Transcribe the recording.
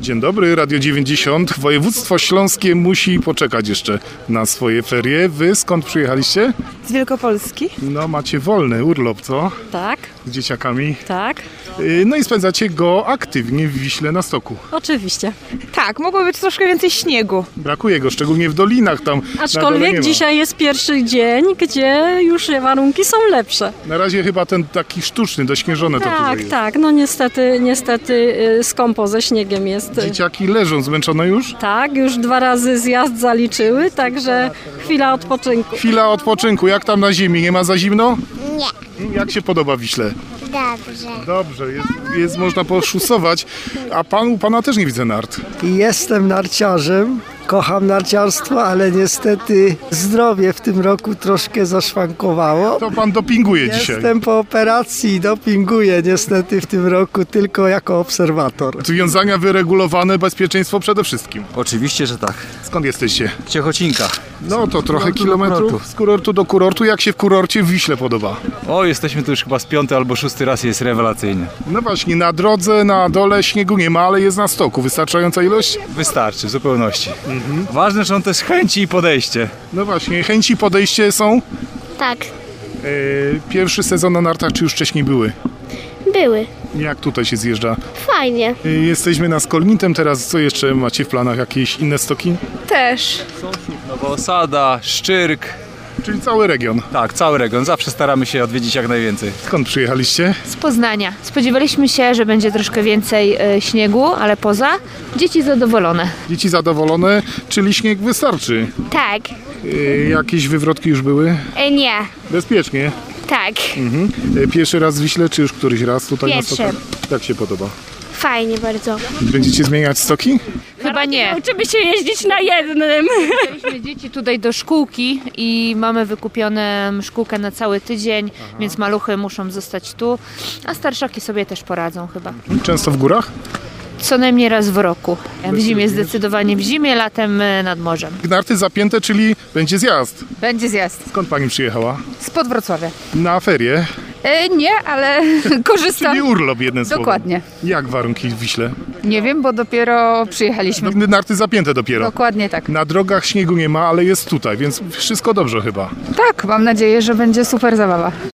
Dzień dobry, Radio 90. Województwo śląskie musi poczekać jeszcze na swoje ferie. Wy skąd przyjechaliście? Z Wielkopolski. No, macie wolny urlop, co? Tak, Z dzieciakami. tak, No i spędzacie go aktywnie w Wiśle na stoku. oczywiście. Tak, mogło być troszkę więcej śniegu. Brakuje go, szczególnie w dolinach tam. na dole nie Aczkolwiek ma. dzisiaj jest pierwszy dzień, gdzie już warunki są lepsze. Na razie chyba ten taki sztuczny, dośnieżone to tutaj Tak, jest. tak, no niestety skąpo ze śniegiem jest. Dzieciaki leżą zmęczone już? Tak, już 2 razy zjazd zaliczyły, także chwila odpoczynku. Chwila odpoczynku, jak tam na ziemi? Nie ma za zimno? Nie, Jak się podoba Wiśle? dobrze. Dobrze, jest można poszusować, a u pana też nie widzę nart. Jestem narciarzem, kocham narciarstwo, ale niestety zdrowie w tym roku troszkę zaszwankowało. To pan dopinguje dzisiaj. Jestem po operacji i dopinguję niestety w tym roku tylko jako obserwator. Wiązania wyregulowane, bezpieczeństwo przede wszystkim. Oczywiście, że tak. Skąd jesteście? Ciechocinka. No to trochę kurortu do kilometrów. kurortu. Z kurortu do kurortu. Jak się w kurorcie w Wiśle podoba? O, jesteśmy tu już chyba z 5. albo 6. raz, jest rewelacyjnie. No właśnie, na drodze, na dole śniegu nie ma, ale jest na stoku. Wystarczająca ilość? Wystarczy, w zupełności. Ważne, że on też chęci i podejście. No właśnie, chęci podejście są. Tak, Pierwszy sezon na nartach, czy już wcześniej były? były. Jak tutaj się zjeżdża? Fajnie. Jesteśmy na Skolnitem teraz. Co jeszcze macie w planach? Jakieś inne stoki? Też. Nowa Osada, Szczyrk. Czyli cały region. Tak, cały region. Zawsze staramy się odwiedzić jak najwięcej. Skąd przyjechaliście? Z Poznania. Spodziewaliśmy się, że będzie troszkę więcej śniegu, ale poza. Dzieci zadowolone. Dzieci zadowolone, czyli śnieg wystarczy. Tak. Jakieś wywrotki już były? Nie. Bezpiecznie. Tak. Pierwszy raz w Wiśle, czy już któryś raz tutaj Pierwszy. na stokach? Jak się podoba? Fajnie bardzo. Będziecie zmieniać stoki? Chyba nie. Nauczymy się jeździć na jednym. Zabraliśmy dzieci tutaj do szkółki i mamy wykupioną szkółkę na cały tydzień, więc maluchy muszą zostać tu, a starszaki sobie też poradzą chyba. Często w górach? Co najmniej raz w roku. W zimie zdecydowanie w zimie, latem nad morzem. Narty zapięte, czyli będzie zjazd. Będzie zjazd. Skąd pani przyjechała? Spod Wrocławia. Na ferie, Nie, ale korzystam. czyli urlop jednym słowem. Dokładnie. Jak warunki w Wiśle? Nie wiem, bo dopiero przyjechaliśmy. Narty zapięte dopiero. Dokładnie tak. Na drogach śniegu nie ma, ale jest tutaj, więc wszystko dobrze chyba. Tak, mam nadzieję, że będzie super zabawa.